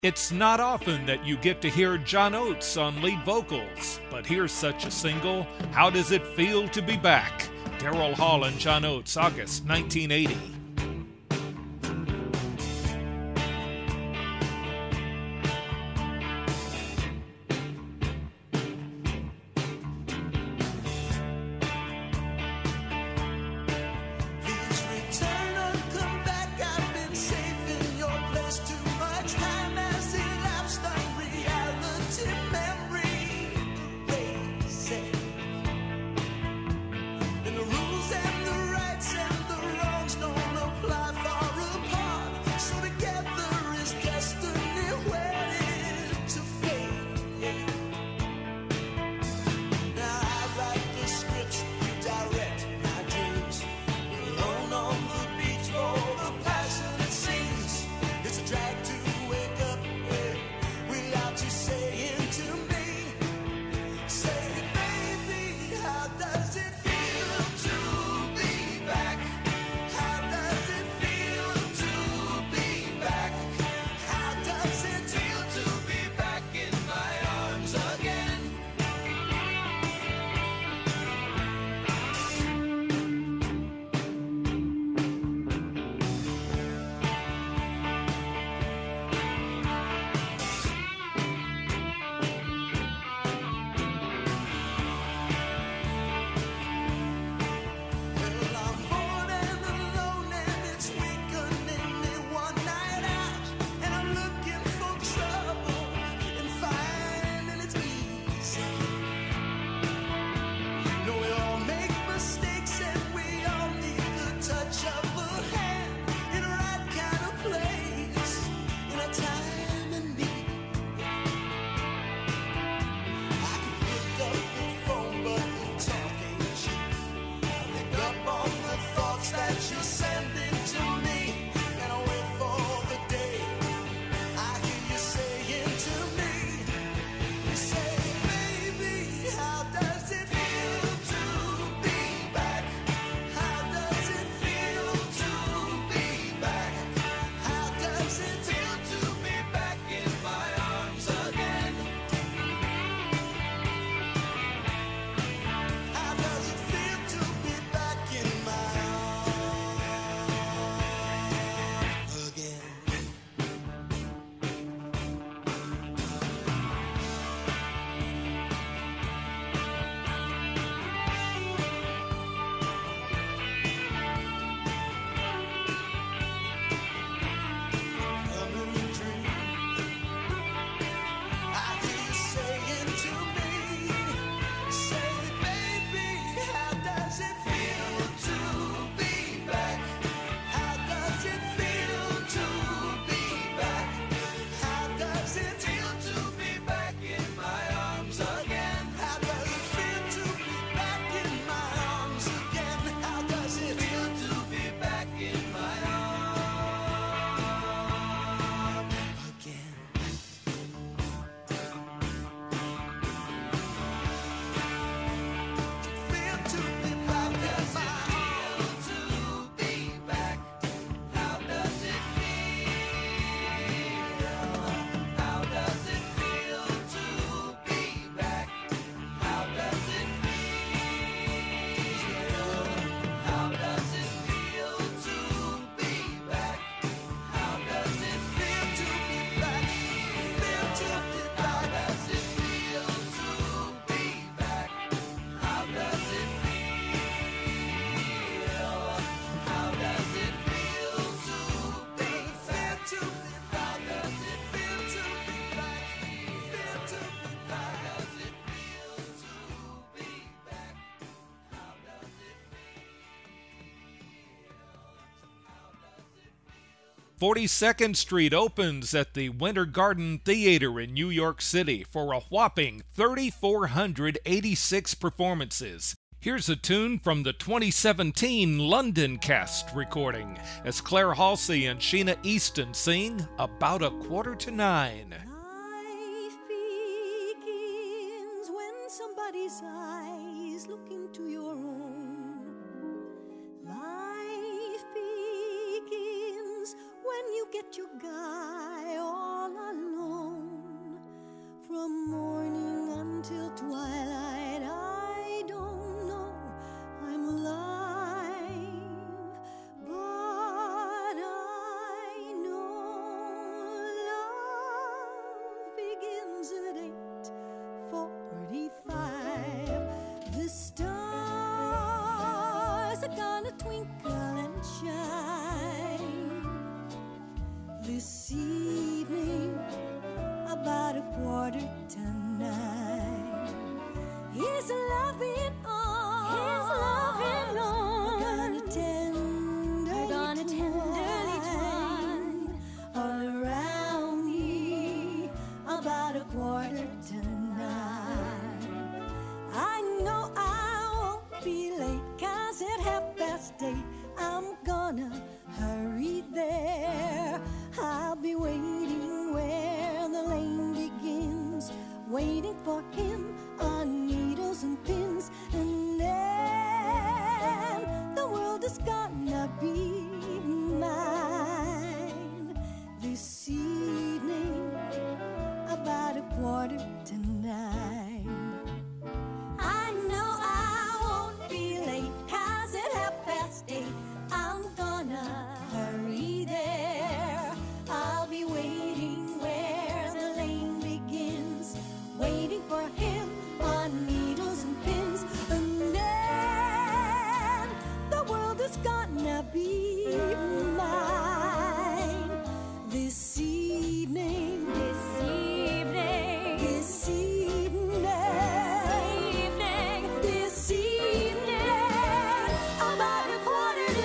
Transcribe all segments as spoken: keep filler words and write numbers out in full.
It's not often that you get to hear John Oates on lead vocals, but here's such a single, How Does It Feel to Be Back? Daryl Hall and John Oates, August nineteen eighty. forty-second Street opens at the Winter Garden Theater in New York City for a whopping three thousand four hundred eighty-six performances. Here's a tune from the twenty seventeen London cast recording as Claire Halsey and Sheena Easton sing About a Quarter to Nine. Life begins when somebody's eyes look into your own. Life begins when you get your guy all alone. quarter to nine. I know I won't be late, 'cause at half past eight I'm gonna hurry there. I'll be waiting where the lane begins, waiting for him on needles and pins, and then the world is gonna be mine this evening about a quarter to nine. I know I won't be late, 'cause at half past eight I'm gonna hurry there. I'll be waiting where the lane begins, waiting for him on needles and pins, and then the world is gonna be mine this evening, this evening, this evening, this evening, this evening, about a quarter to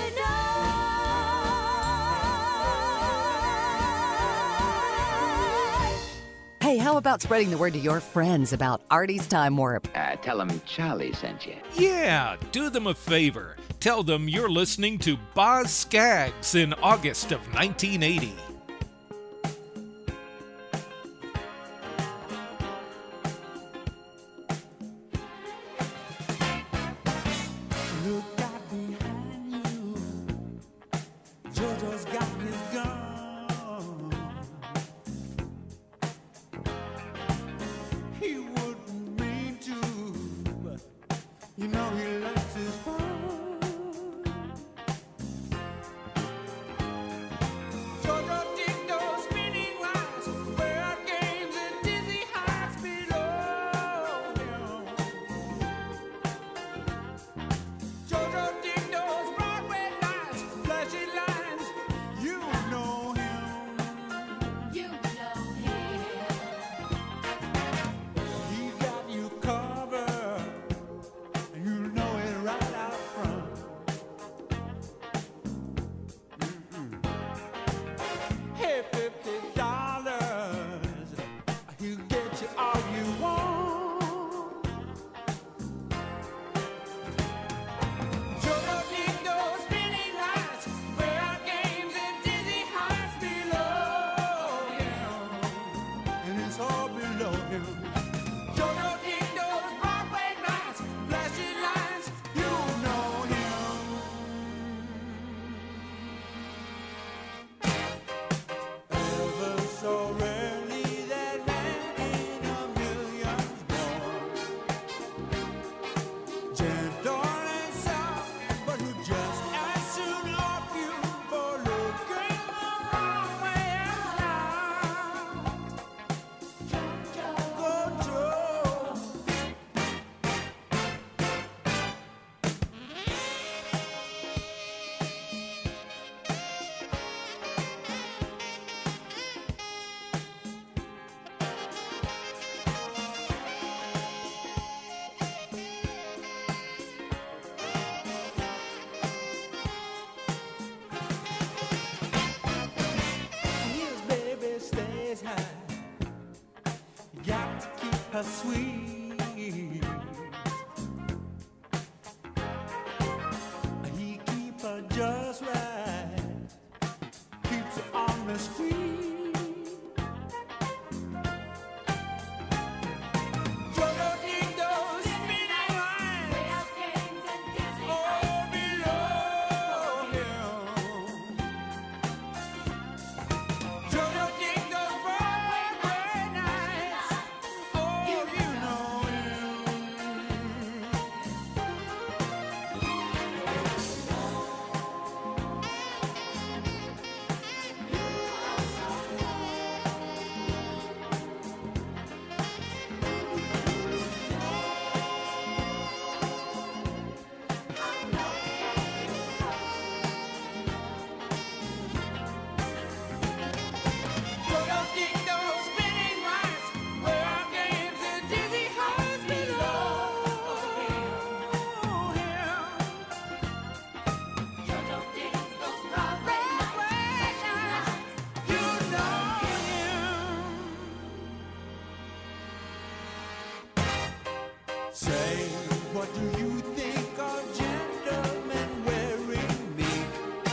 nine. Hey, how about spreading the word to your friends about Artie's Time Warp? Uh, tell them Charlie sent you. Yeah, do them a favor. Tell them you're listening to Boz Scaggs in August of nineteen eighty. Look out behind you. Jojo's got his gun. He wouldn't mean to, but you know he likes his fun. Jojo did those spinning lights, where games and dizzy heights below him. Jojo did those Broadway lights, flashy lines. You know him. You know him. He got you covered, and you know it right out front. Mm-mm. Hey, fifty dollars, he'll get you all you want. Jojo did those spinning lights, where games and dizzy heights below him, and it's all below him. Jojo did those Broadway lights, flashy lines. You know him. Ever so rarely that man in a million's born. Gentle and soft, but who just as soon off you for looking the wrong way around. Go Joe. His baby stays high. You got to keep her sweet. He keep her just right. Keeps her on the street. Jojo did those spinning lines, all below him. Jojo did those Broadway nights. Oh, you know him. What do you think of gentlemen wearing meek?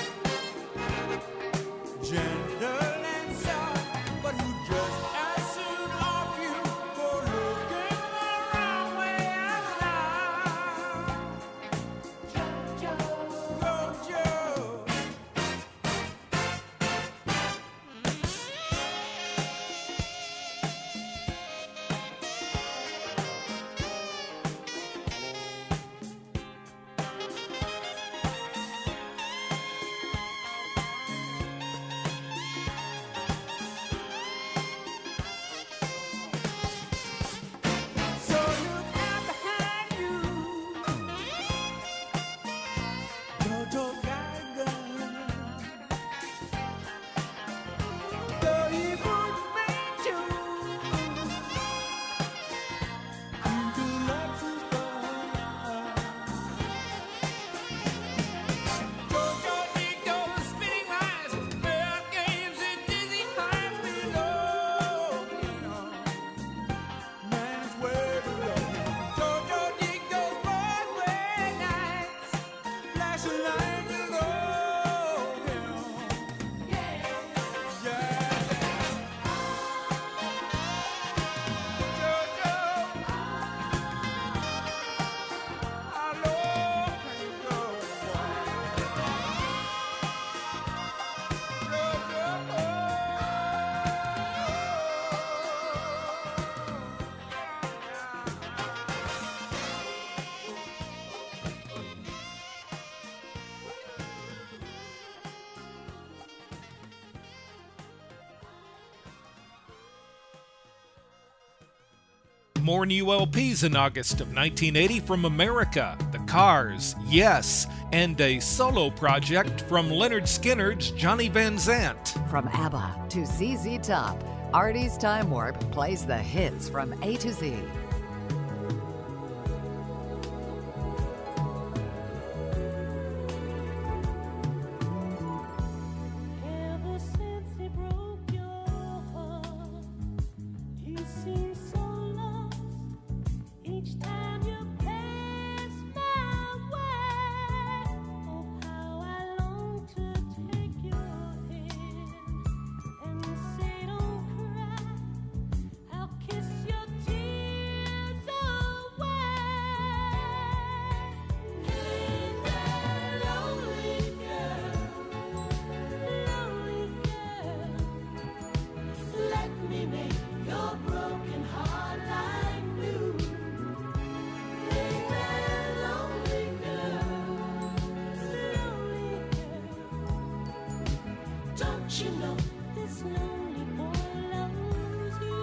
Gentle and soft, but who just as soon off you for looking the wrong way as now. Joe, Joe. So look out behind you, Jojo Geiger. Though he would make you into Lexus Jojo dig those spinning lines, bad games and dizzy heights below. Man's way below. Jojo dig those Broadway nights, flashing light below him. Yeah, yeah. Jojo, how low can you go? More new L Ps in August of nineteen eighty from America, The Cars, Yes, and a solo project from Leonard Skinner's Johnny Van Zant. From ABBA to Z Z Top, Artie's Time Warp plays the hits from A to Z. Ever since he broke your heart, you seem so lost. Each time you pass my way, oh how I long to take your hand and say don't cry. I'll kiss your tears away. Hey there, lonely girl, lonely girl, let me make your broken heart like new. Hey there, lonely girl, lonely girl, don't you know this lonely boy loves you?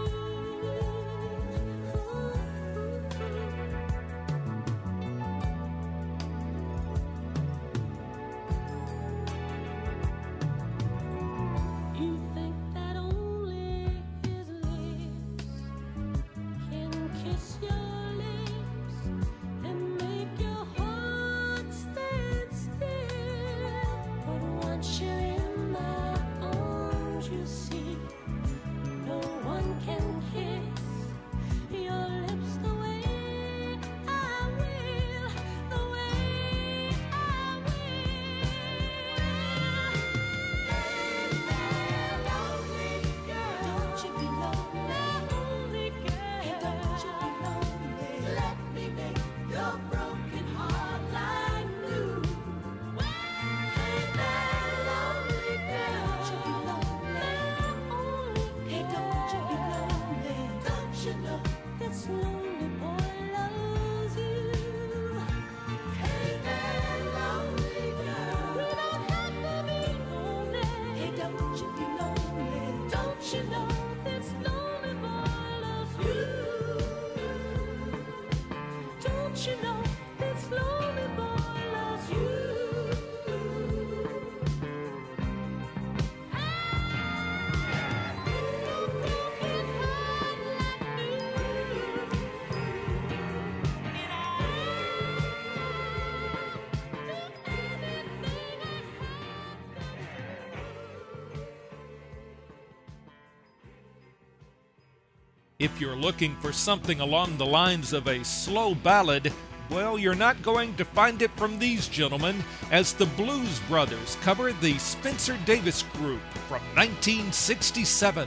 You think that only his lips can kiss your lips and make your heart stand still. But once you're in my arms, you see no one can kiss your lips the way I will, the way I will. Lonely girl, don't you be lonely, lonely girl. Don't you be lonely. Let me make your broken heart like new. Hey there, lonely girl, don't you be lonely, lonely. Hey, don't you be lonely. Don't you know this lonely boy loves you? Hey there, lonely girl, we don't have to be lonely. Hey, don't you be lonely. Don't you know this lonely boy loves you? Don't you know this lonely boy loves you? Broken heart like new. And I do everything I If you're looking for something along the lines of a slow ballad, Well, you're not going to find it from these gentlemen, as the Blues Brothers cover the Spencer Davis Group from nineteen sixty-seven.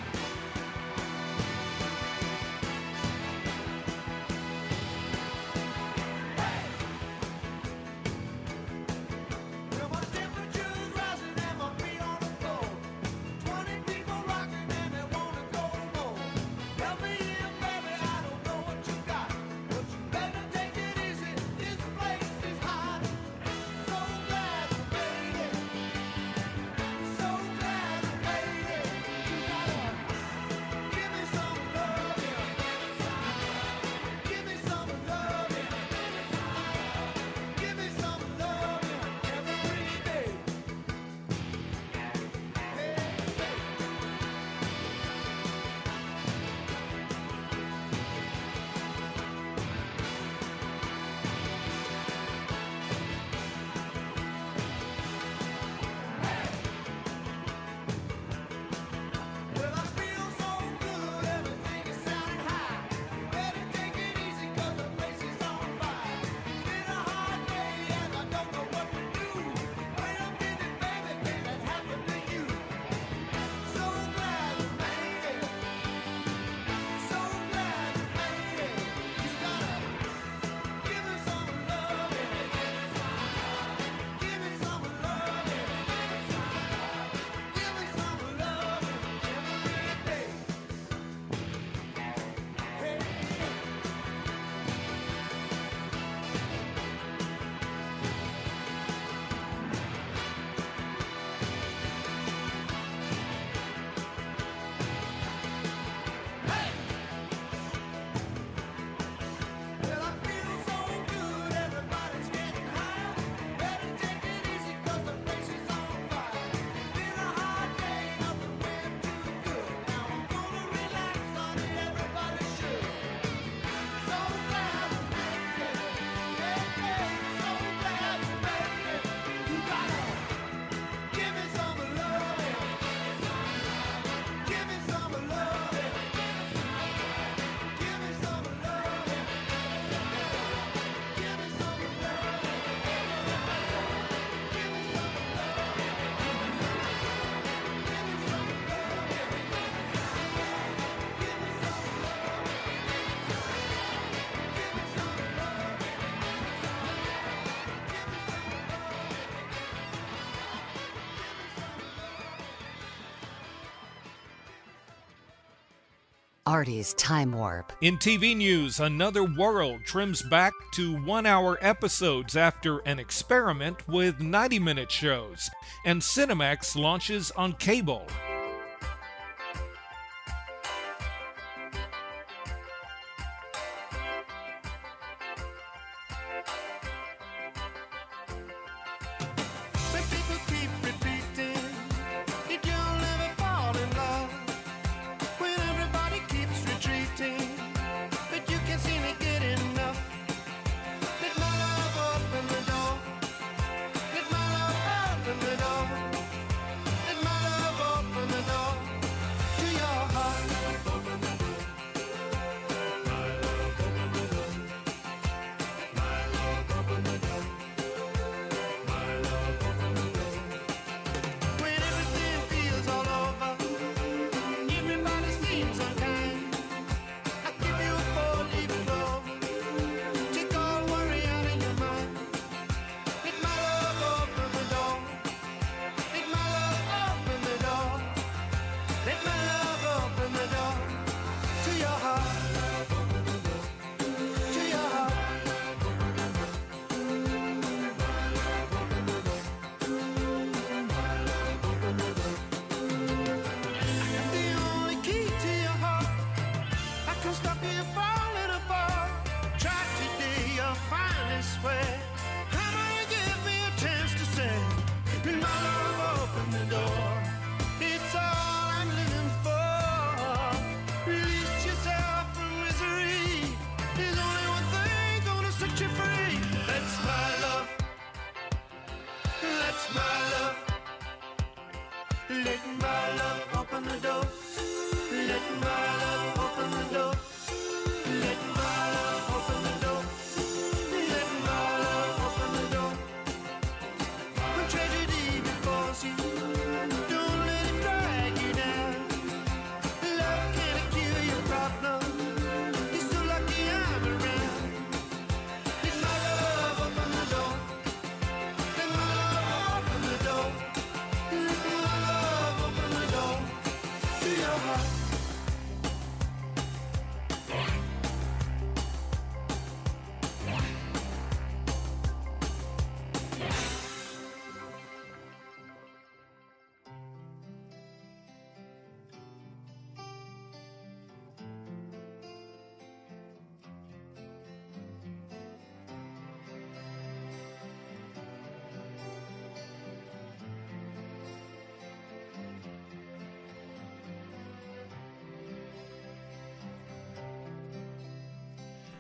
Artie's Time Warp. In T V news, Another World trims back to one-hour episodes after an experiment with ninety-minute shows, and Cinemax launches on cable. When people keep repeating that you'll never fall in love, when everybody keeps retreating, but you can't seem to get enough. Let my love open the door. Let my love open the door. Let my love open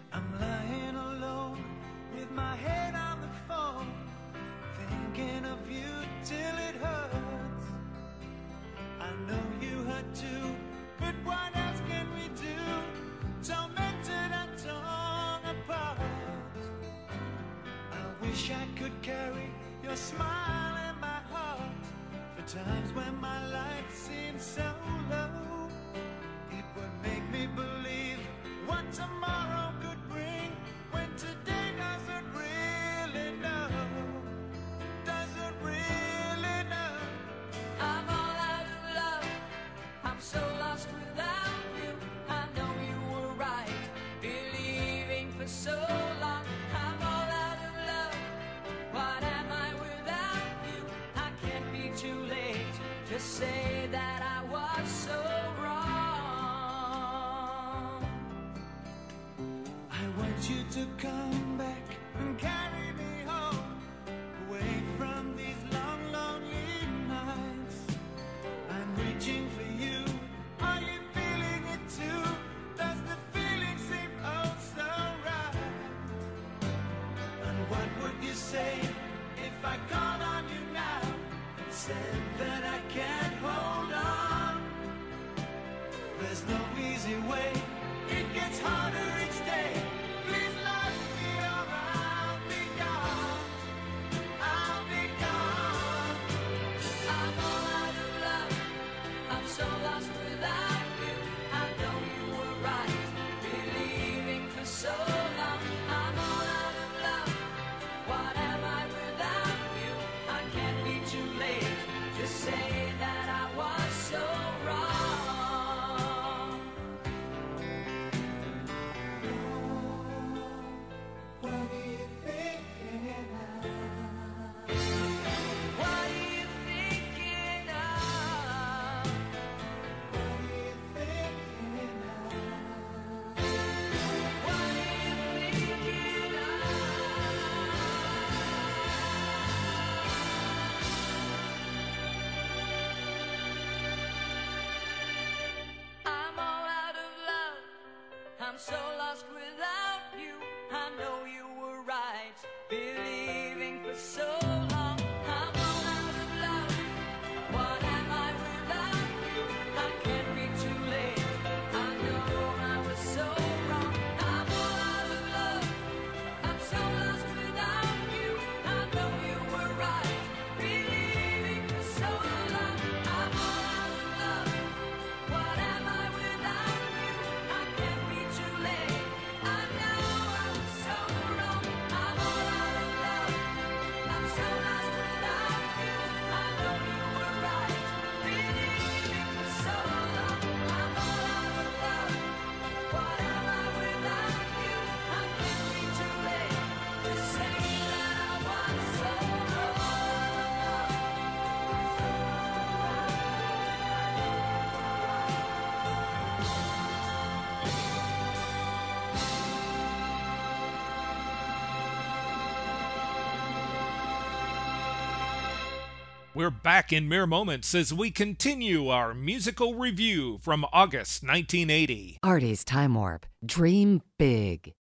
I'm lying alone with my head on the phone, thinking of you till it hurts. I know you hurt too, but what else can we do? Tormented and torn apart. I wish I could carry your smile in my heart for times when my life seems so low. It would make me believe what tomorrow could bring, when today doesn't really know, doesn't really know. I'm all out of love, I'm so lost without you. I know you were right, believing for so long. I'm all out of love, what am I without you? I can't be too late to say that I was so wrong. I want you to come back and carry me home, away from these long, lonely nights. I'm reaching for you. Are you feeling it too? Does the feeling seem oh so right? And what would you say if I called on you now and said that I can't hold on? There's no easy way, it gets harder each day. Please let me or I'll be gone, I'll be gone. I'm all out of love, I'm so lost without you. I know you were right, believing for so long. I'm all out of love, what am I without you? I can't be too late to say that I was so wrong. What are you thinking now? What are you thinking of? What are you thinking now? What are you thinking of? I'm all out of love, I'm so lost without you. I know you were right, believing for so long. I'm all out of love, what am I without you? I can't be too late, I know I was so wrong. I'm all out of love, I'm so lost without you. I know you were right, believing for so long. I'm all out of love, what am I without you? I can't be too late, I know I was so wrong. I'm all out of love, I'm so lost without you. I know you were right, believing for so long. I'm all out of love, what am I without you? I can't be too late to say that I was so wrong. We're back in mere moments as we continue our musical review from August nineteen eighty. Artie's Time Warp. Dream big.